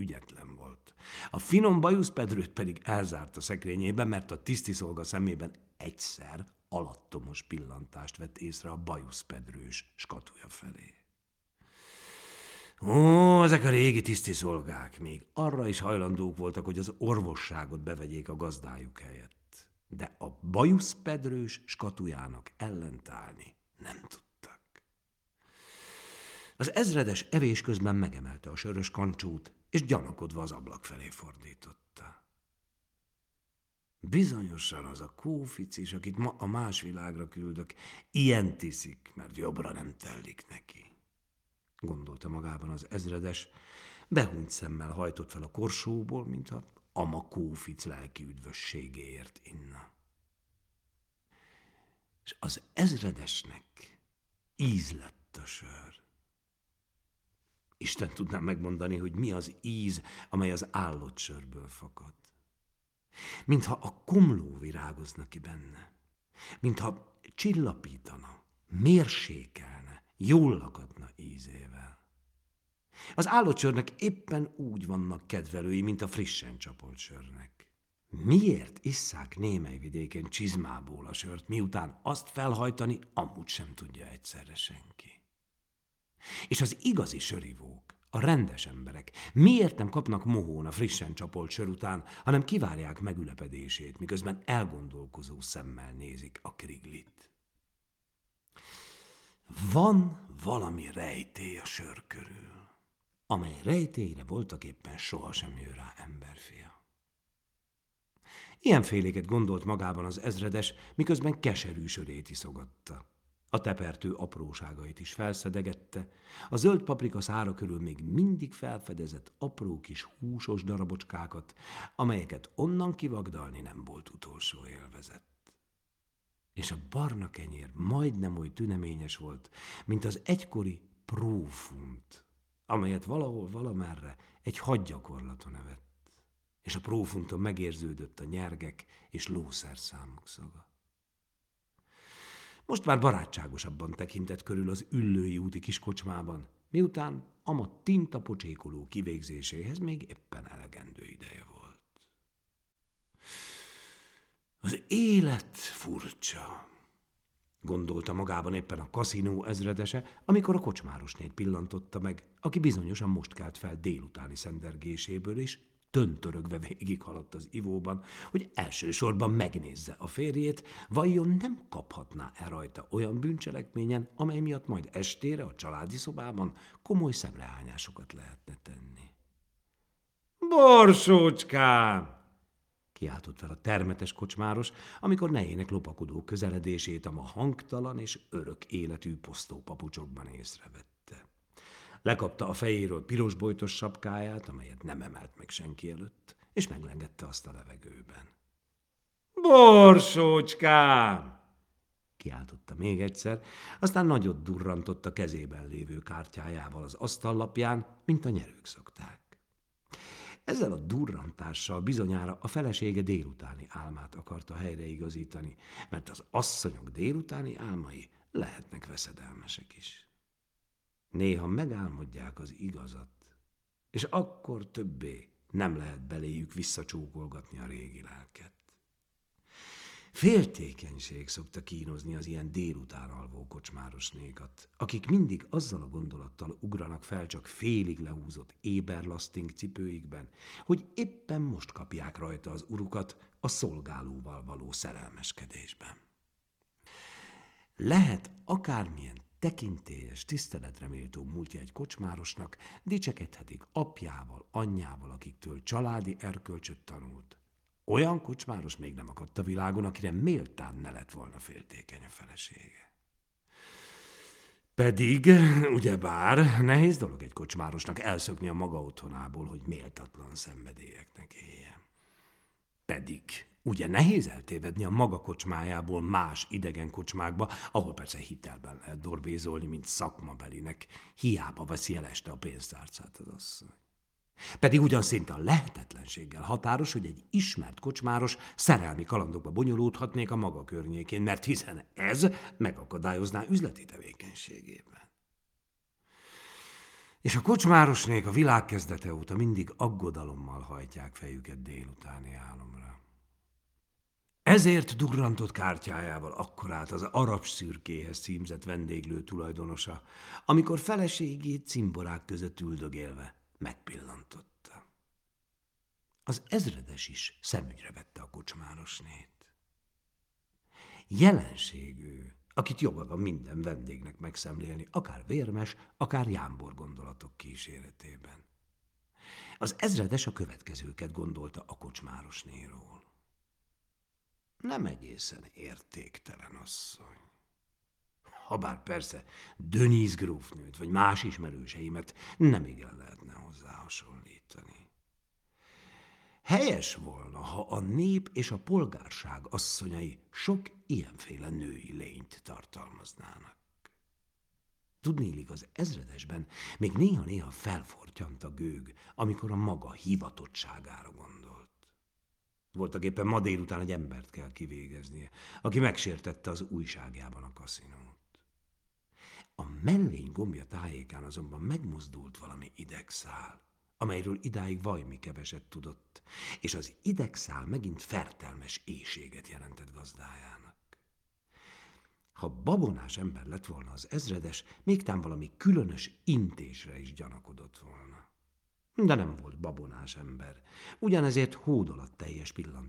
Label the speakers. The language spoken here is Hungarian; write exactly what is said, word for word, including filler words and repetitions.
Speaker 1: ügyetlen volt. A finom bajuszpedrőt pedig elzárt a szekrényében, mert a tisztiszolga szemében egyszer alattomos pillantást vett észre a bajuszpedrős skatuja felé. Ó, ezek a régi tisztiszolgák még arra is hajlandók voltak, hogy az orvosságot bevegyék a gazdájuk helyett. De a bajuszpedrős skatujának ellentállni nem tudtak. Az ezredes evés közben megemelte a sörös kancsót, és gyanakodva az ablak felé fordította. Bizonyosan az a kóficis, akit ma a más világra küldök, ilyen tiszik, mert jobbra nem tellik neki. Gondolta magában az ezredes, behúnyt szemmel hajtott fel a korsóból, mintha ama kófic lelki üdvösségéért inna. És az ezredesnek íz lett a sör. Isten tudná megmondani, hogy mi az íz, amely az állott sörből fakad. Mintha a komló virágozna ki benne, mintha csillapítana, mérsékelne, jól lakadna ízével. Az állott sörnek éppen úgy vannak kedvelői, mint a frissen csapolt sörnek. Miért isszák némely vidéken csizmából a sört, miután azt felhajtani amúgy sem tudja egyszerre senki? És az igazi sörivók, a rendes emberek miért nem kapnak mohón a frissen csapolt sör után, hanem kivárják megülepedését, miközben elgondolkozó szemmel nézik a kriglit? Van valami rejtély a sör körül, amely rejtélyre voltaképpen sohasem jön rá emberfia. Ilyenféléket gondolt magában az ezredes, miközben keserű sörét iszogatta. A tepertő apróságait is felszedegette, a zöld paprika szára körül még mindig felfedezett apró kis húsos darabocskákat, amelyeket onnan kivagdalni nem volt utolsó élvezet. És a barna kenyér majdnem oly tüneményes volt, mint az egykori prófunt, amelyet valahol valamerre egy hadgyakorlaton evett, és a prófunton megérződött a nyergek és lószerszámok szaga. Most már barátságosabban tekintett körül az Üllői úti kiskocsmában, miután ama tintapocsékoló kivégzéséhez még éppen elegendő ideje volt. Az élet furcsa, gondolta magában éppen a kaszinó ezredese, amikor a kocsmárosnét pillantotta meg, aki bizonyosan most kelt fel délutáni szendergéséből, és töntörögve végighaladt az ivóban, hogy elsősorban megnézze a férjét, vajon nem kaphatná-e rajta olyan bűncselekményen, amely miatt majd estére a családi szobában komoly szemrehányásokat lehetne tenni. Borsócskám! Kiáltott fel a termetes kocsmáros, amikor nejének lopakodó közeledését a ma hangtalan és örök életű posztópapucsokban észrevette. Lekapta a fejéről pirosbojtos sapkáját, amelyet nem emelt meg senki előtt, és meglengette azt a levegőben. Borsócskám! Kiáltotta még egyszer, aztán nagyot durrantott a kezében lévő kártyájával az asztallapján, mint a nyerők szokták. Ezzel a durrantással bizonyára a felesége délutáni álmát akarta helyreigazítani, mert az asszonyok délutáni álmai lehetnek veszedelmesek is. Néha megálmodják az igazat, és akkor többé nem lehet beléjük visszacsókolgatni a régi lelket. Féltékenység szokta kínozni az ilyen délután alvó kocsmárosnékat, akik mindig azzal a gondolattal ugranak fel csak félig lehúzott éberlaszting cipőikben, hogy éppen most kapják rajta az urukat a szolgálóval való szerelmeskedésben. Lehet akármilyen tekintélyes, tiszteletre méltó múltja egy kocsmárosnak, dicsekedhetik apjával, anyjával, akiktől családi erkölcsöt tanult. Olyan kocsmáros még nem akadt a világon, akire méltán ne lett volna féltékeny a felesége. Pedig, ugyebár, nehéz dolog egy kocsmárosnak elszökni a maga otthonából, hogy méltatlan szenvedélyeknek éljen. Pedig, ugye nehéz eltévedni a maga kocsmájából más idegen kocsmákba, ahol persze hitelben lehet dorbézolni, mint szakmabelinek, hiába veszi el este a pénztárcát az asszony. Pedig ugyan szinte a lehetetlenséggel határos, hogy egy ismert kocsmáros szerelmi kalandokba bonyolódhatnék a maga környékén, mert hiszen ez megakadályozná üzleti tevékenységében. És a kocsmárosnék a világ kezdete óta mindig aggodalommal hajtják fejüket délutáni álomra. Ezért dugrantott kártyájával akkorát az arab szürkéhez címzett vendéglő tulajdonosa, amikor feleségét cimborák között üldögélve megpillantotta. Az ezredes is szemügyre vette a kocsmárosnét. Jelenség ő, akit joga van minden vendégnek megszemlélni, akár vérmes, akár jámbor gondolatok kíséretében. Az ezredes a következőket gondolta a kocsmárosnéról. Nem egészen értéktelen asszony. Habár persze Denise grófnőt, vagy más ismerőseimet nem igen lehetne hozzá hasonlítani. Helyes volna, ha a nép és a polgárság asszonyai sok ilyenféle női lényt tartalmaznának. Tudnélik, az ezredesben még néha-néha felfortyant a gőg, amikor a maga hivatottságára gondolt. Voltak éppen ma délután egy embert kell kivégeznie, aki megsértette az újságjában a kaszinót. A mellény gombja tájékán azonban megmozdult valami idegszál, amelyről idáig vajmi keveset tudott, és az idegszál megint fertelmes éhséget jelentett gazdájának. Ha babonás ember lett volna az ezredes, mégtán valami különös intésre is gyanakodott volna. De nem volt babonás ember, ugyanezért hódolatteljes pillantással